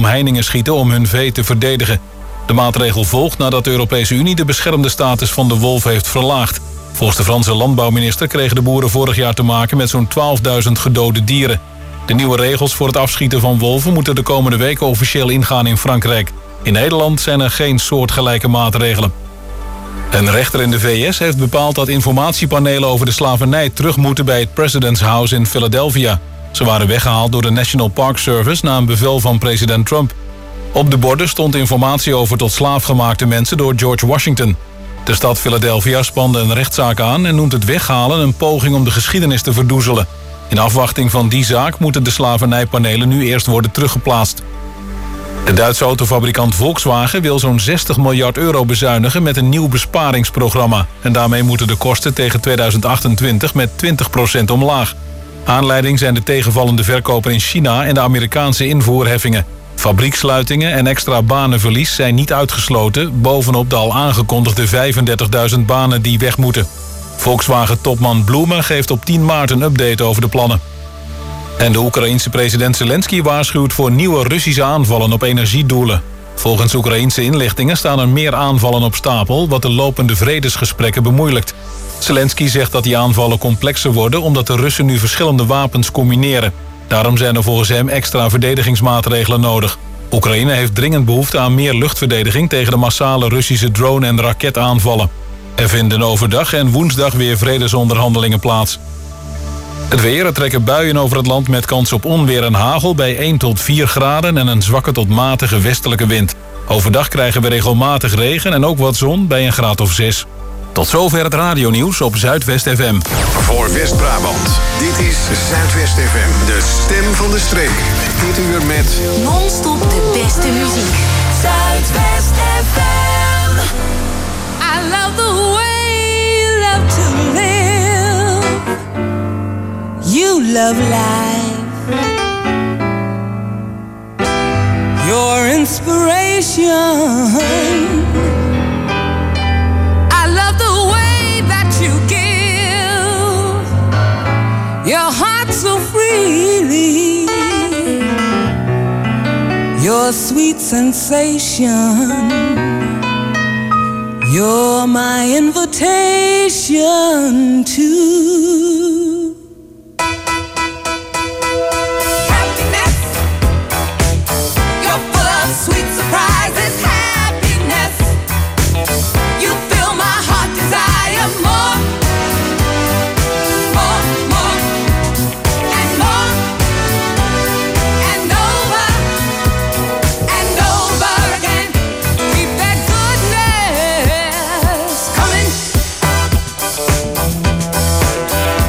omheiningen schieten om hun vee te verdedigen. De maatregel volgt nadat de Europese Unie de beschermde status van de wolf heeft verlaagd. Volgens de Franse landbouwminister kregen de boeren vorig jaar te maken met zo'n 12.000 gedode dieren. De nieuwe regels voor het afschieten van wolven moeten de komende weken officieel ingaan in Frankrijk. In Nederland zijn er geen soortgelijke maatregelen. Een rechter in de VS heeft bepaald dat informatiepanelen over de slavernij terug moeten bij het President's House in Philadelphia. Ze waren weggehaald door de National Park Service na een bevel van president Trump. Op de borden stond informatie over tot slaafgemaakte mensen door George Washington. De stad Philadelphia spande een rechtszaak aan en noemt het weghalen een poging om de geschiedenis te verdoezelen. In afwachting van die zaak moeten de slavernijpanelen nu eerst worden teruggeplaatst. De Duitse autofabrikant Volkswagen wil zo'n 60 miljard euro bezuinigen met een nieuw besparingsprogramma. En daarmee moeten de kosten tegen 2028 met 20% omlaag. Aanleiding zijn de tegenvallende verkopen in China en de Amerikaanse invoerheffingen. Fabrieksluitingen en extra banenverlies zijn niet uitgesloten, bovenop de al aangekondigde 35.000 banen die weg moeten. Volkswagen-topman Bloemen geeft op 10 maart een update over de plannen. En de Oekraïense president Zelensky waarschuwt voor nieuwe Russische aanvallen op energiedoelen. Volgens Oekraïense inlichtingen staan er meer aanvallen op stapel, wat de lopende vredesgesprekken bemoeilijkt. Zelensky zegt dat die aanvallen complexer worden omdat de Russen nu verschillende wapens combineren. Daarom zijn er volgens hem extra verdedigingsmaatregelen nodig. Oekraïne heeft dringend behoefte aan meer luchtverdediging tegen de massale Russische drone- en raketaanvallen. Er vinden overdag en woensdag weer vredesonderhandelingen plaats. Het weer, er trekken buien over het land met kans op onweer en hagel bij 1 tot 4 graden en een zwakke tot matige westelijke wind. Overdag krijgen we regelmatig regen en ook wat zon bij een graad of 6. Tot zover het radionieuws op Zuidwest FM. Voor West-Brabant, dit is Zuidwest FM, de stem van de streek. Dit uur met non-stop de beste muziek. Zuidwest FM. I love the way you love to live. You love life. Your inspiration. I love the way that you give your heart so freely. Your sweet sensation. You're my invitation to happiness. You're full of sweet surprises. Happiness. You fill my heart desire more, more, more, and more, and over again. Keep that goodness coming.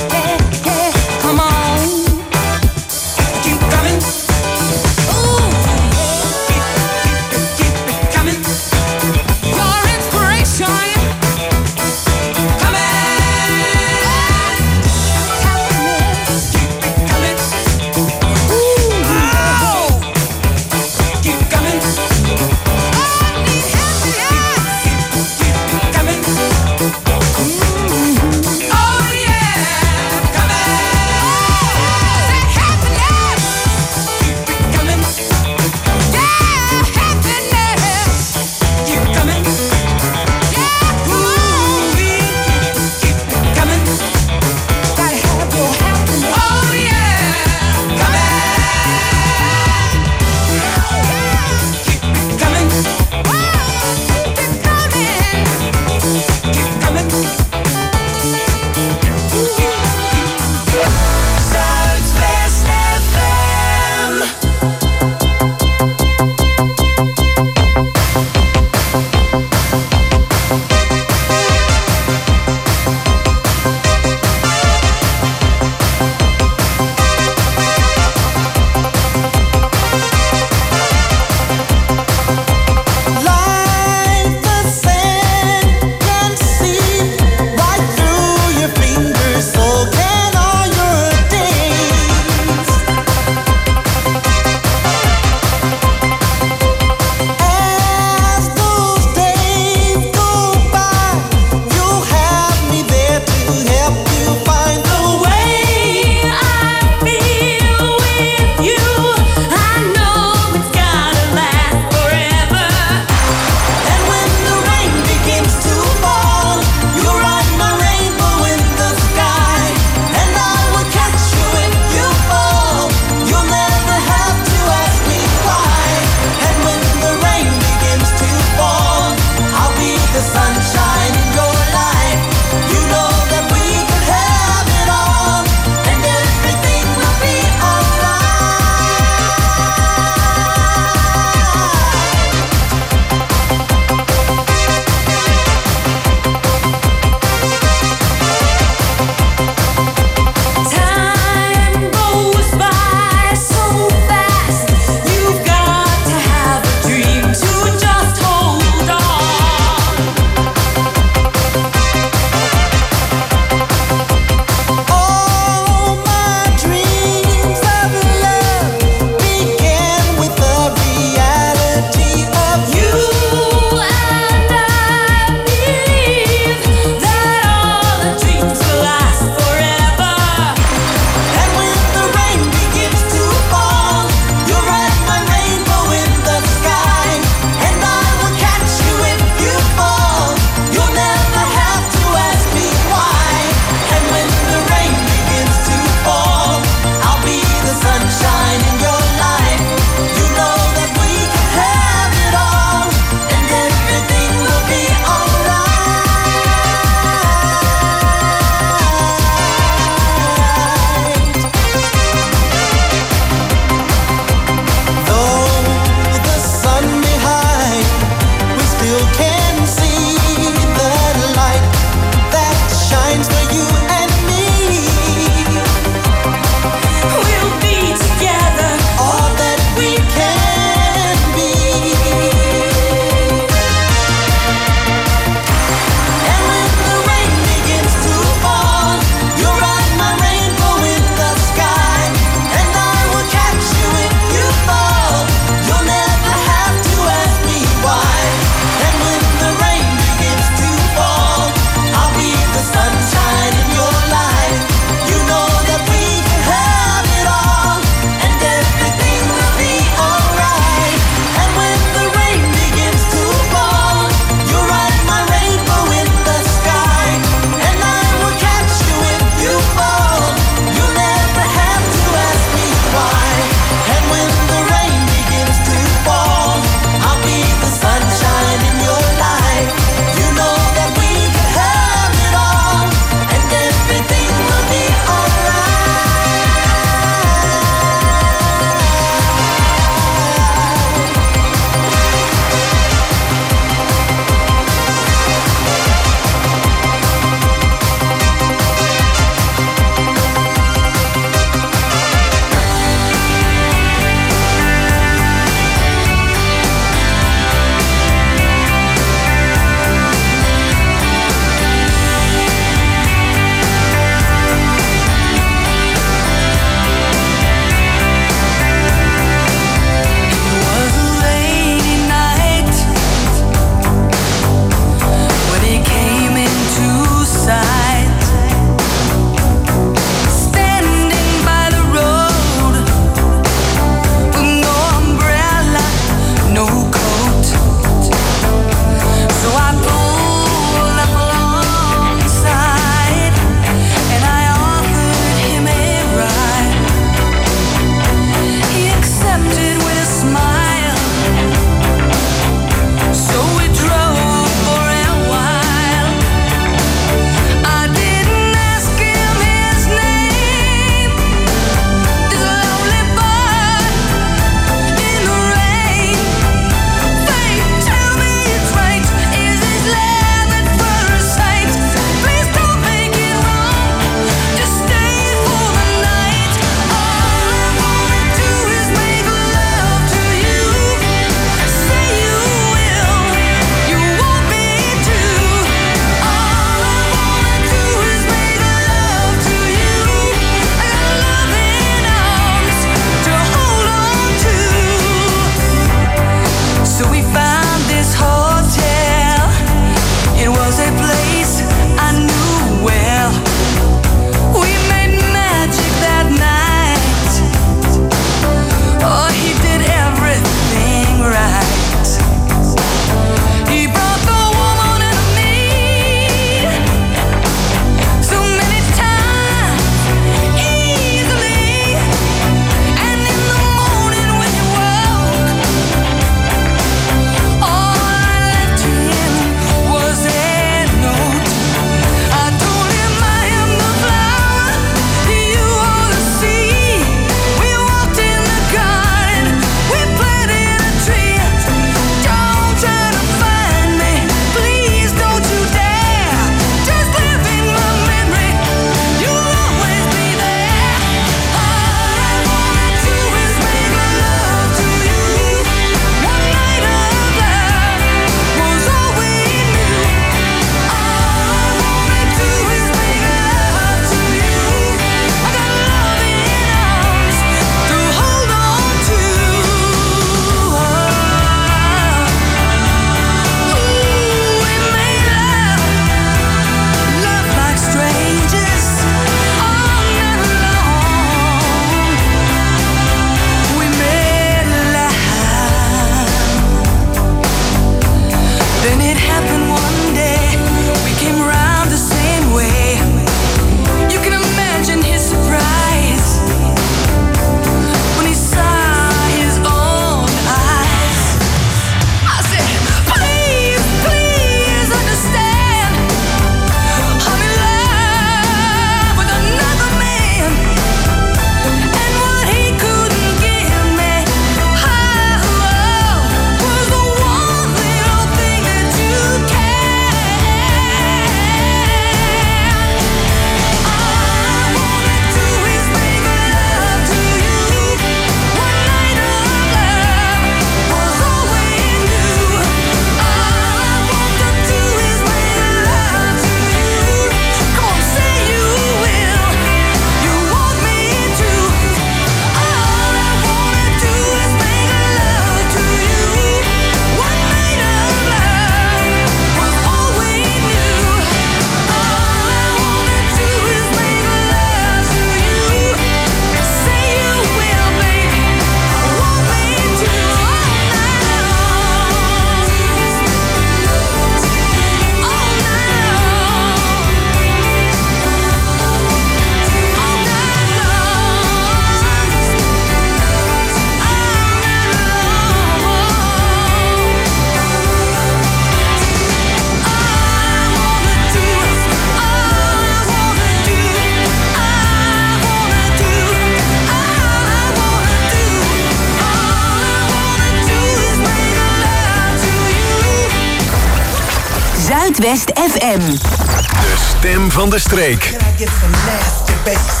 Zuidwest FM. De stem van de streek. Can I get some nasty bass?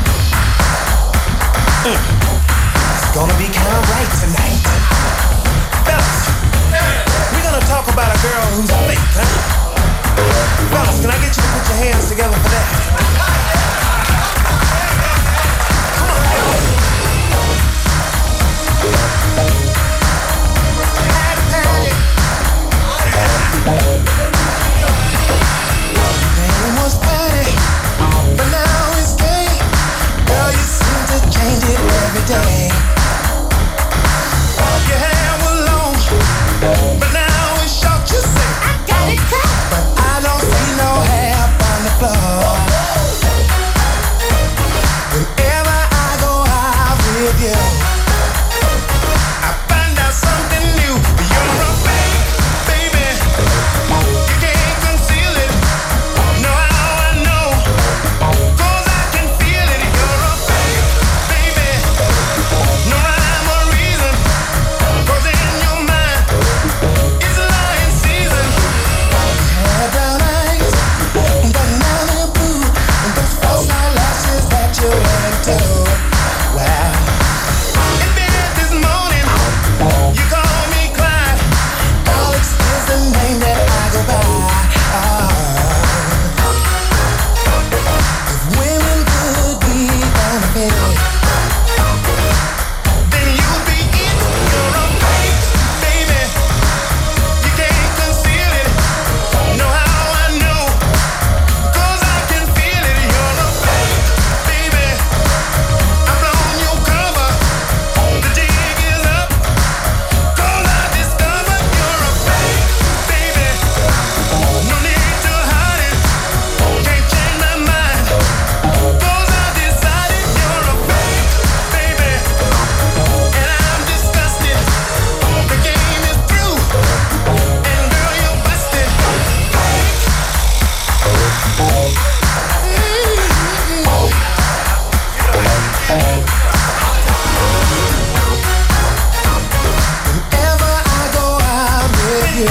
It's gonna be kind of right tonight. Fellas, we're gonna talk about a girl who's fake, huh? Fellas, can I get you to put your hands together for that? Come on. Name was Patty, but now it's gay. Girl, you seem to change it every day. Your hair was long, but now it's short. You say I got it cut, but I don't see no hair up on the floor. Whenever I go out with you, I find out something new. You're a fake, baby. You can't conceal it. Know how I know, 'cause I can feel it. You're a fake, baby. No rhyme or reason, 'cause in your mind it's lying season. Hair brown eyes, but now they're blue, and those false eyelashes that you went to. Wow. In bed this morning, you call me Clyde. Alex is the name that I go by. If women could be unfair, then you'd be it. You're a fake, baby. You can't conceal it. Know how I know, 'cause I can feel it. You're a fake, baby. I've blown your cover. The jig is up, 'cause I discovered you're a fake, baby. No need to hide it. Can't change my mind, 'cause I decided you're a fake, baby. And I'm disgusted. The game is through, and girl, you're busted. Whenever I go out with you,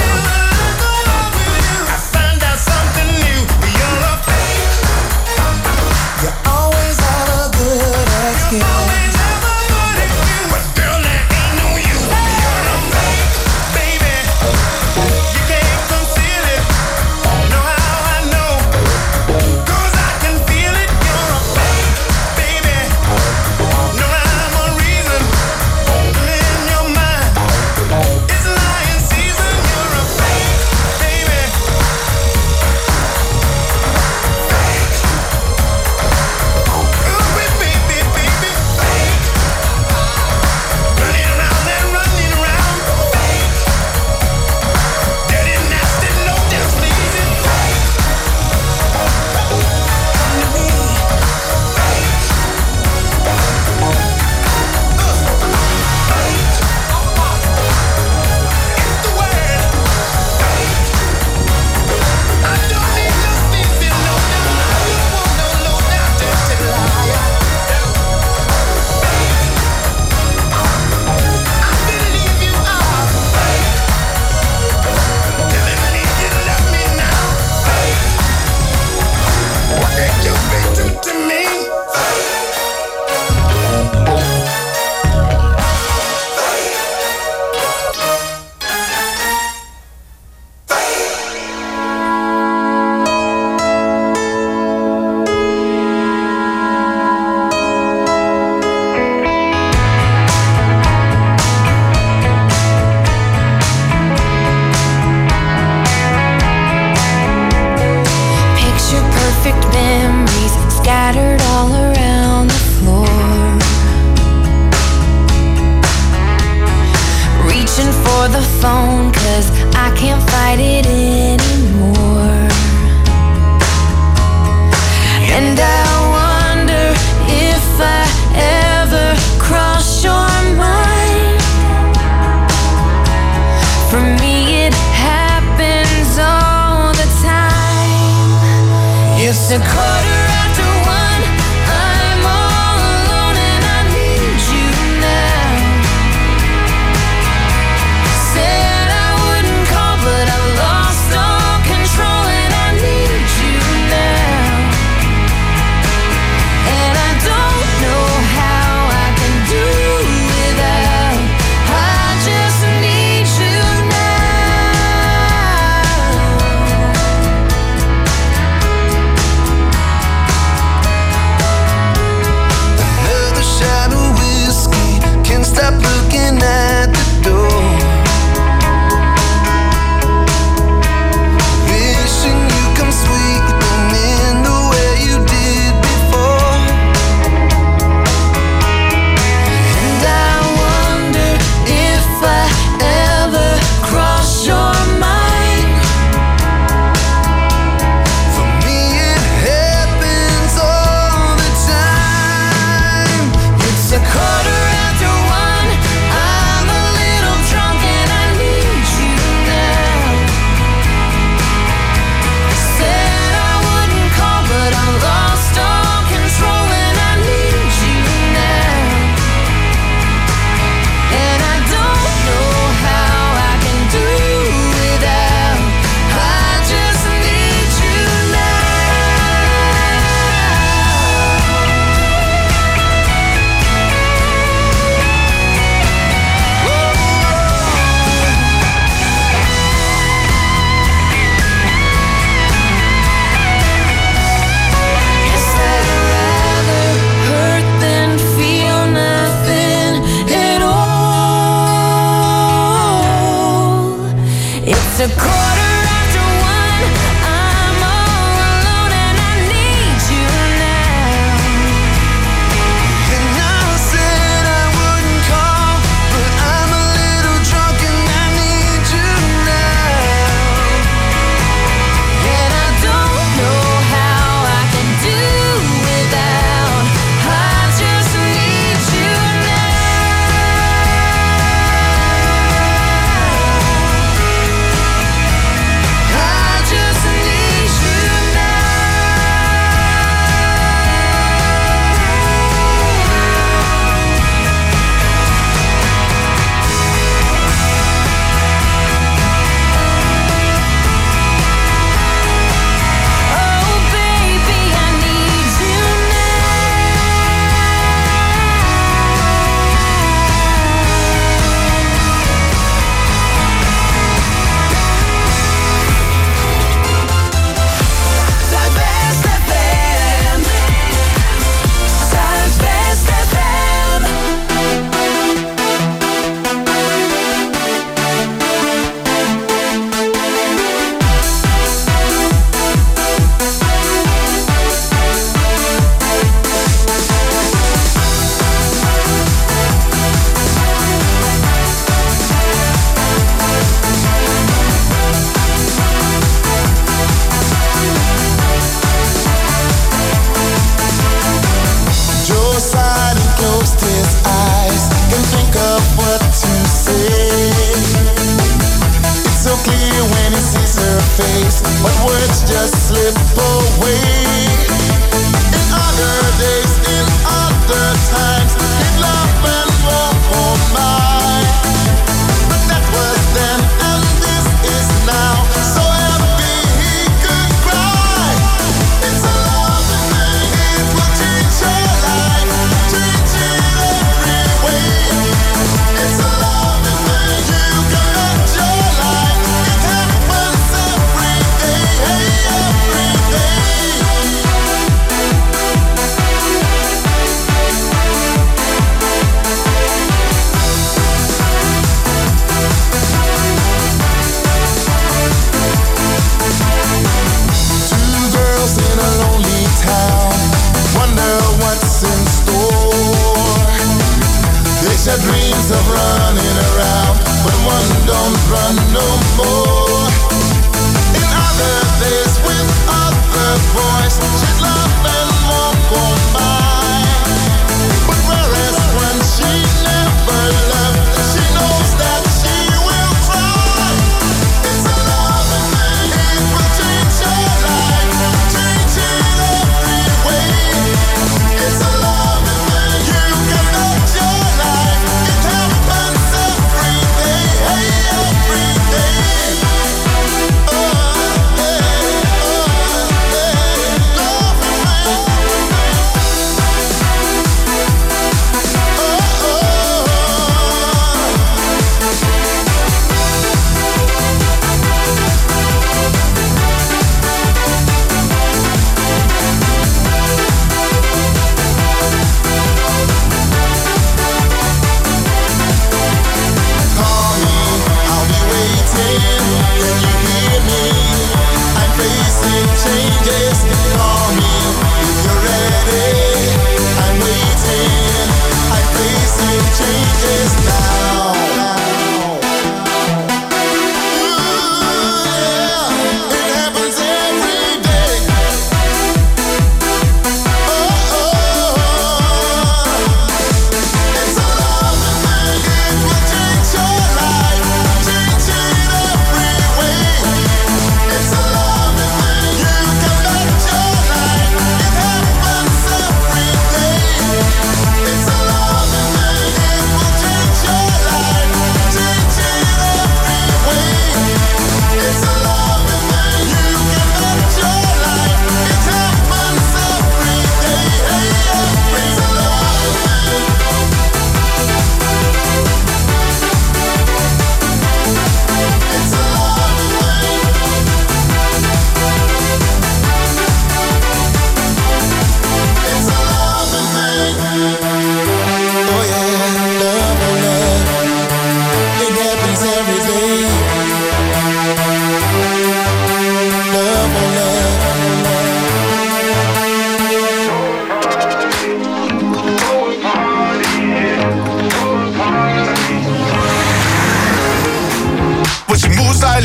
I find out something new. You're a fake. You always have a good excuse. But girl, there ain't no you. You're a fake, baby. You can't conceal it. Know how I know, 'cause I can feel it. You're a fake, baby. No rhyme or reason, in your mind it's lying season. You're a fake, baby. Ooh, baby, baby, fake. Running around and running around, fake. Dirty, nasty, low down, sleazy, fake. Come to me, fake. It's the word, fake. I don't need no sleazy, low down. I don't want no low down, dirty liar. I believe you are fake. Telling me you love me now, fake. What did you do to me? Picture perfect memories scattered all around the floor. Reaching for the phone 'cause I can't fight it anymore. And I wonder if I ever cross your mind. For me it happens all the time. It's a quarter after one. I'm all alone and I need you now. Said I wouldn't call, but I've lost all control. It's a quarter after one. I'm all alone and I need you now. And I said I wouldn't call, but I'm a little drunk and I need you now. And I don't know how I can do without. I just need you I just need you Oh baby, I need you Zuidwest FM. Zuidwest FM. Joe sighed and closed his eyes. Can think of what to say. It's so clear when he sees her face, but words just slip away. In other days, in other times, he'd laugh and walk on by. But that was then, and this is now. So happy he could cry. It's a lovely thing, it will change your life, change it every way. It's a lovely thing, you can bet your life. It happens every day, every day. Two girls in a lonely town wonder what's in store. They share dreams of running around, but one don't run no more. In other days with other boys, she'd laugh and walk on by. But whereas when she never left, she knows that she will try. It's a lovely thing, it will change your life, change it every way. It's a lovely thing, you can bet your life. It happens every day, every day. Oh, hey, lovely thing. Call me, I'll be waiting. Can you hear me? I'm facing changes. Call me if you're ready. I'm waiting. I'm facing changes now. Ooh, yeah, it happens every day. Oh, it's a lovely thing. It will change your life, change it every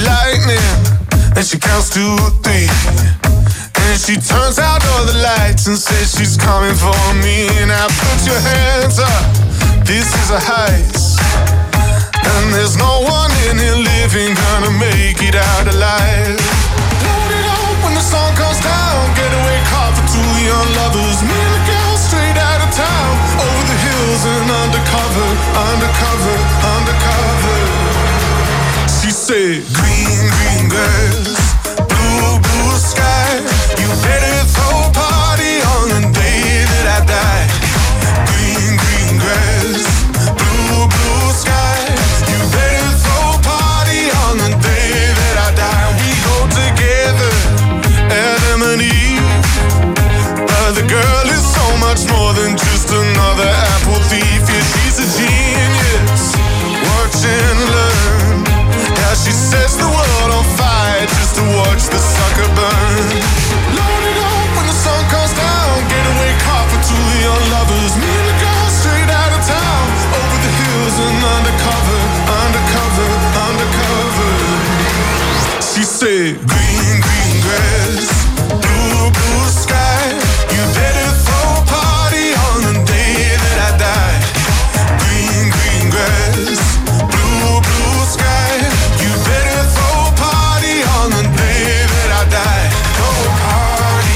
lightning, and she counts to 3. And she turns out all the lights and says she's coming for me. Now put your hands up, this is a heist. And there's no one in here living gonna make it out alive. Load it up when the sun comes down, getaway car for 2 young lovers. Me and the girl straight out of town, over the hills and undercover, undercover, undercover. She said, green, green grass, blue, blue sky. You better throw a party on the day that I die. Green, green grass, blue, blue sky. You better throw a party on the day that I die. We go together, Adam and Eve. But the girl is so much more than just another apple thief. Yeah, she's a genius. Watch and learn. Yeah, she sets the world on fire just to watch the sucker burn. Load it up when the sun comes down, getaway car for 2 young lovers. Me and the girl straight out of town, over the hills and undercover, undercover, undercover. She said, green, green grass, blue, blue sky. You better throw a party on the day that I die. Green, green grass, blue, blue sky. You better throw a party on the day that I die. Throw a party,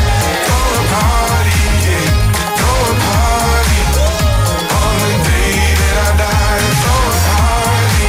yeah. Throw a party on the day that I die. Throw a party,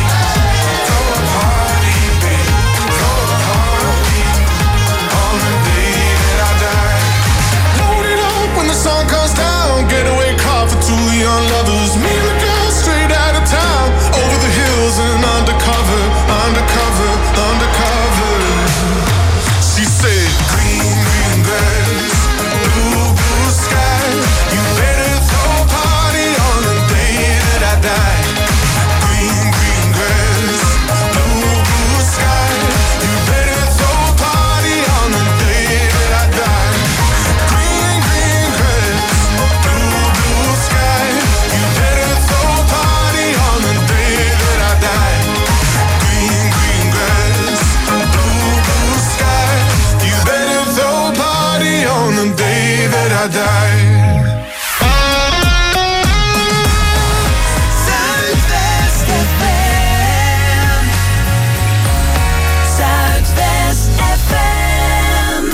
babe. Throw a party on the day that I die. Load it up when the sun comes down, getaway car for 2 young lovers. Me and the girl straight out of town, over the hills and undercover, undercover, undercover. She said, green, green grass, blue, blue sky. You better throw a party on the day that I die. Green, green grass, blue, blue sky. You better throw a party on the day that I die. Green, green grass, blue, blue sky. You better throw a party on the day that I die. Green, green grass, blue, blue sky. You better throw a party on the day that I die. Zuidwest FM. Zuidwest FM.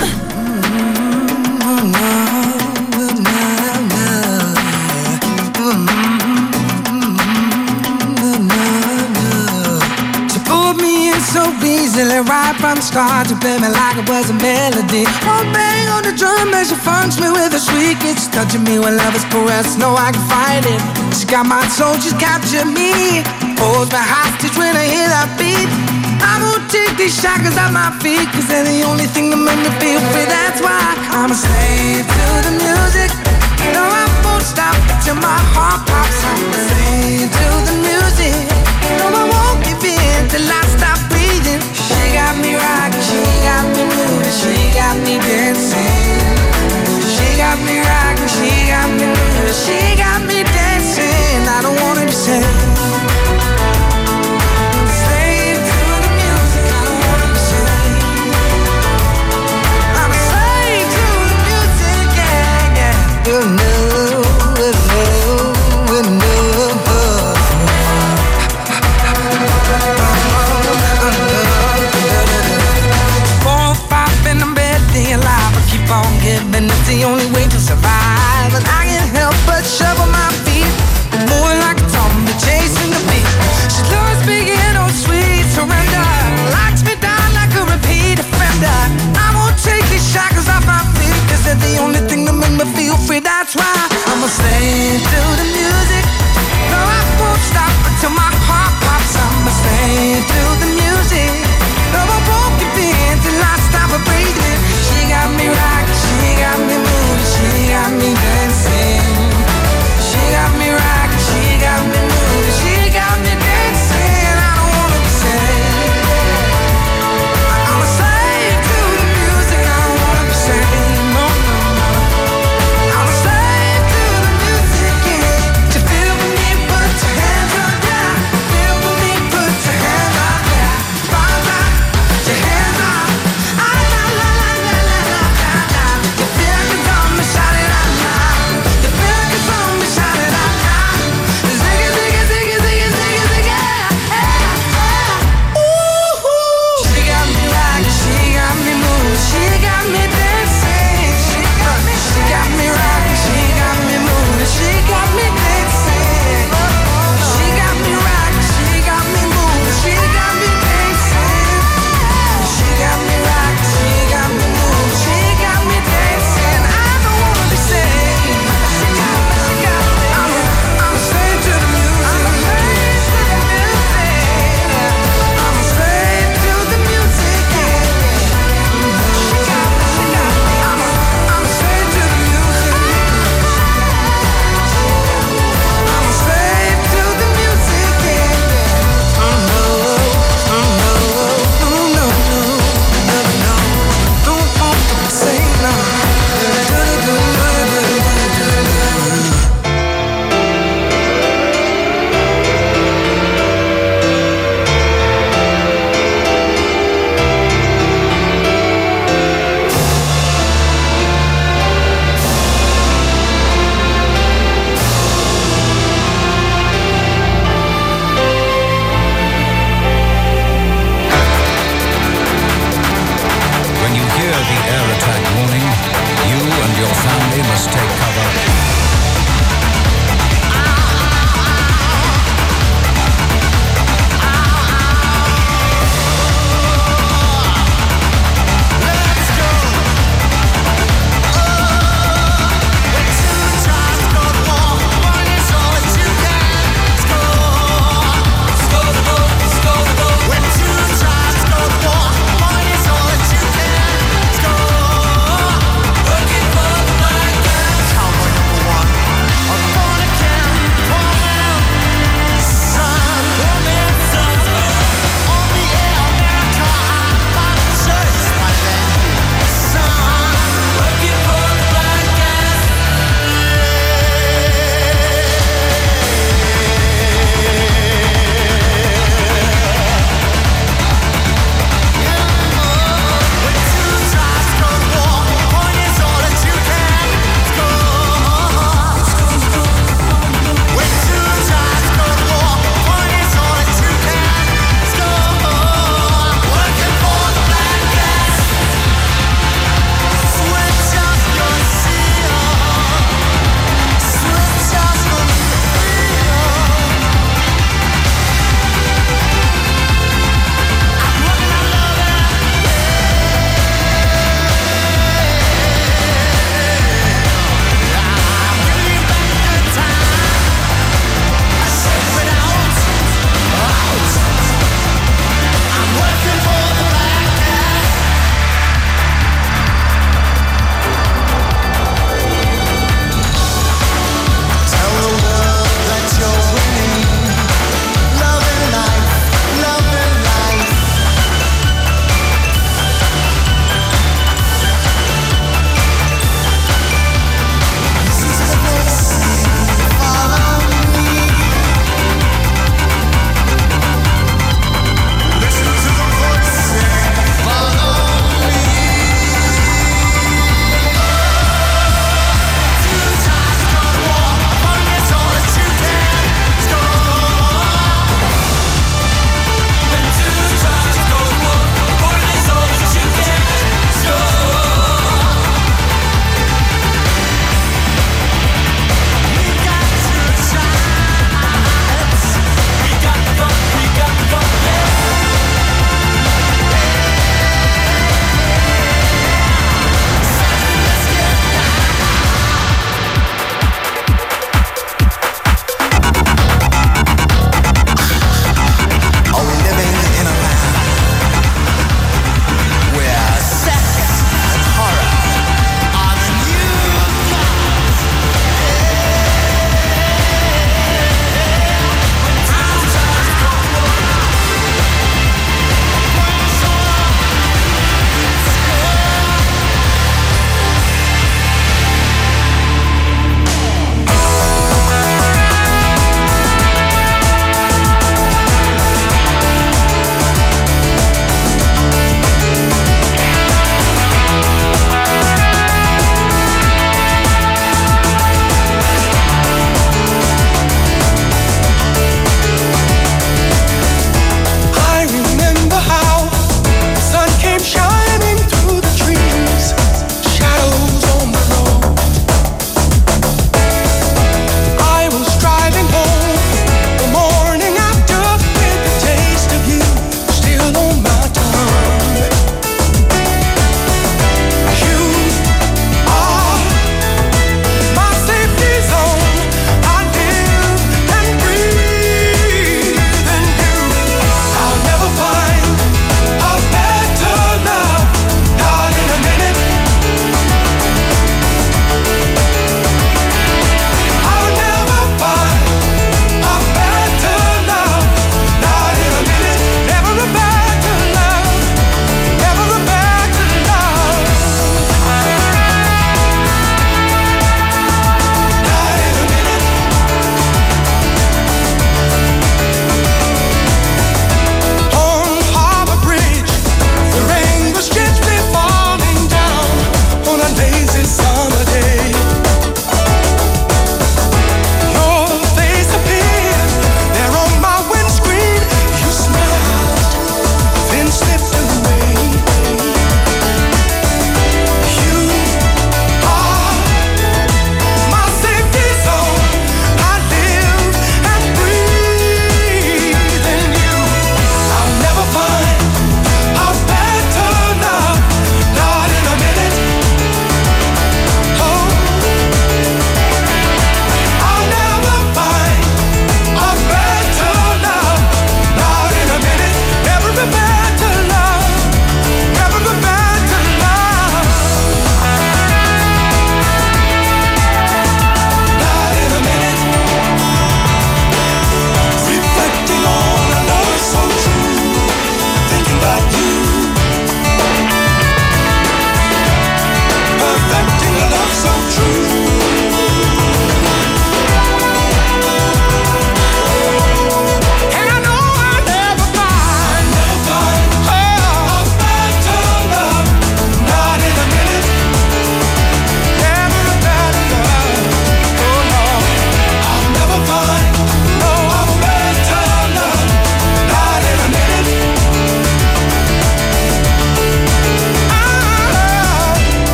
She pulled me in so easily right from the start to play me like it was a melody. One bang on the drum as she funks me with her sweet kiss, touching me when love is caressed. No, I can fight it. She got my soul, she's captured me. Holds me hostage when I hear that beat. I won't take these shackles off my feet, 'cause they're the only thing that make me feel free. That's why I'm a slave to the music. No, I won't stop till my heart pops. I'm a slave to the music. No, I won't give in till I stop breathing. She got me rocking, she got me moving, she got me dancing. She got me rocking, she got me moving, she got me dancing. I don't wanna be saved. Slave to the music, I don't wanna be saved. I'm a slave to the music, yeah, yeah. You know, you know, you know.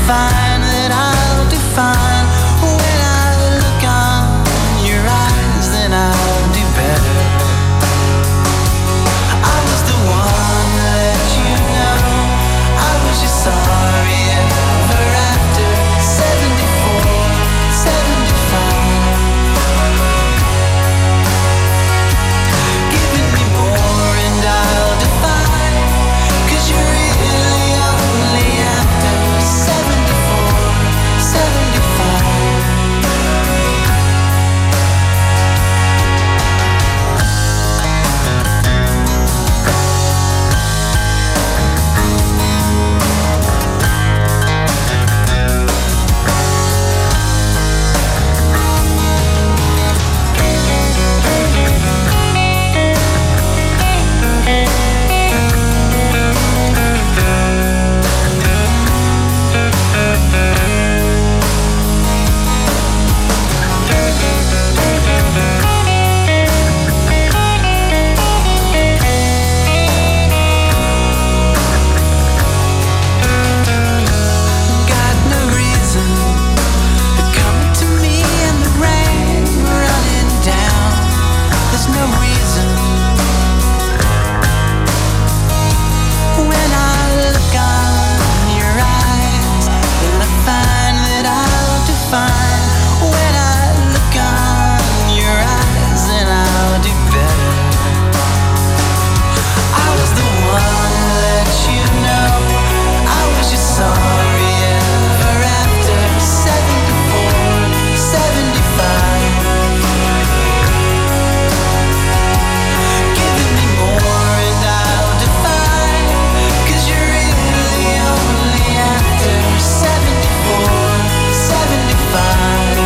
find that I'll do fine. When I look on your eyes, then I'll do better. I was the one that you know. I was just sorry ever after 74, 75. Giving me more and I'll define, 'cause you're really only after 74, 75. Got no reason coming to me in the rain, running down. There's no reason. When I look on your eyes, then I find that I'll do fine. When I look on your eyes, then I'll do better. I was the one that you know. I was just sorry ever after 74, 75. Giving me more and I'll define, 'cause you're really only after 74, 75.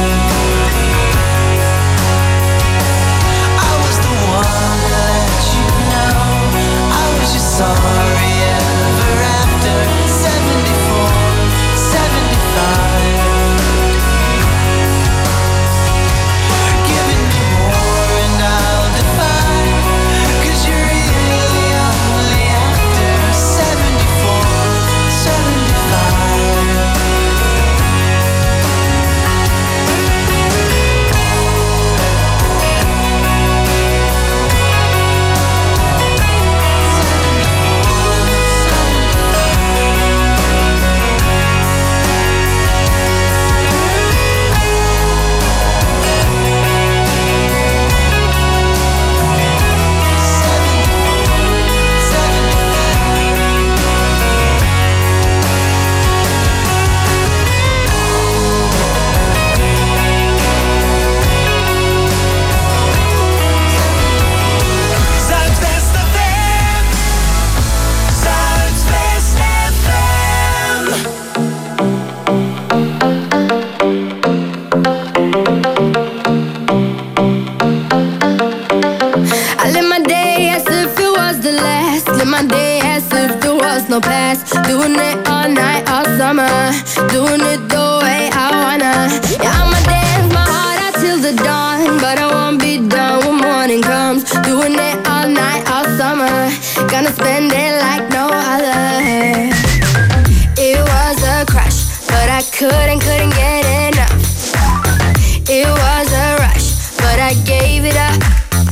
I was the one that you know. I was just sorry ever after 74, 75. Giving me more and I'll define, 'cause you're really only after 74, 75. Zuidwest FM. Zuidwest FM. I live my day as if it was the last. Live my day as if there was no past. Doing it all night, all summer. Doing it the way I wanna. Yeah, I'ma dance my heart out till the dawn. But I won't be done when morning comes. Doing it all night, all summer. Gonna spend it like no other. It was a crush, but I couldn't get enough. It was a rush, but I gave it up.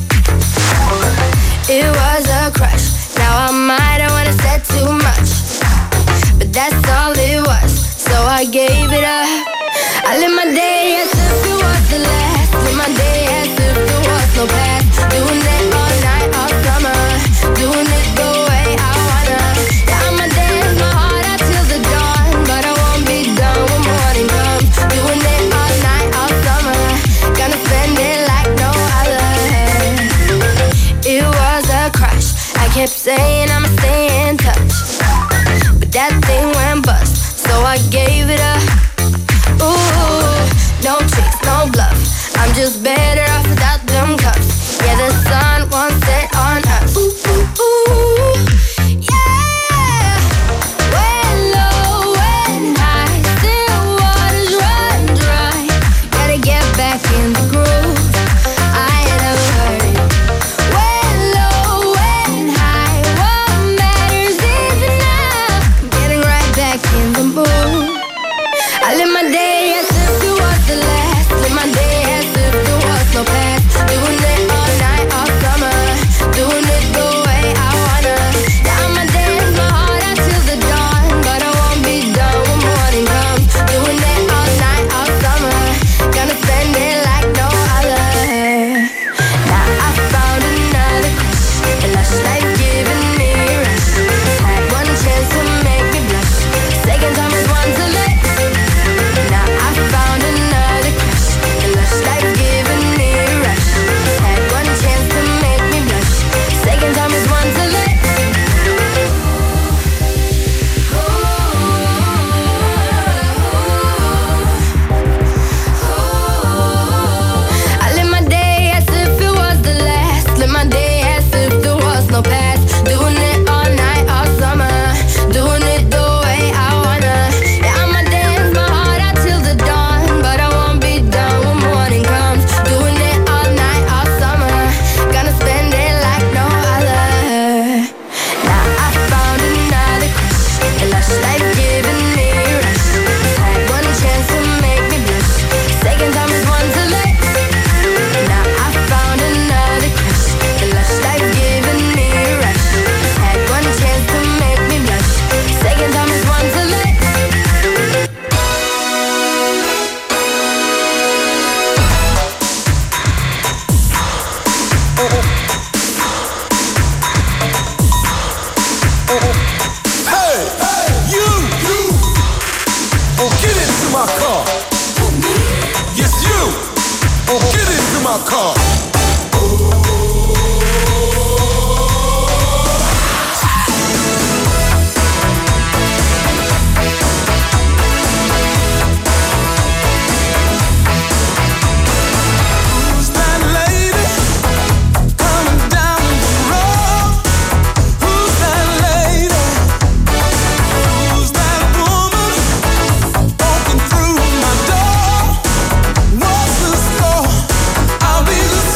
It was a crush. Now I might have wanna said too much, but that's all it was. So I gave it up. I live my day as if it was the last. Live my day as if there was no past. Doing it all night, all summer. Doing it the way I wanna. Yeah, I'ma dance my heart out till the dawn, but I won't be done when morning comes. Doing it all night, all summer. Gonna spend it like no other. It was a crush. I kept saying I'ma stay in touch, but that thing went bust. So I gave it up. Ooh, no tricks, no bluff. I'm just better off without them cups. Yeah, the sun won't set on us. Ooh, ooh, ooh. Yeah. When low, when high, still waters run dry. Gotta get back in the groove. I ain't never heard it. When low, when high, what matters is now. Getting right back in the mood. hardcore. I'll be the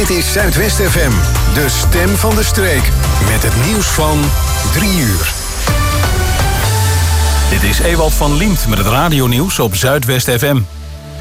Dit is Zuidwest FM, de stem van de streek. Met het nieuws van 3 uur. Dit is Ewald van Liemt met het radionieuws op Zuidwest FM.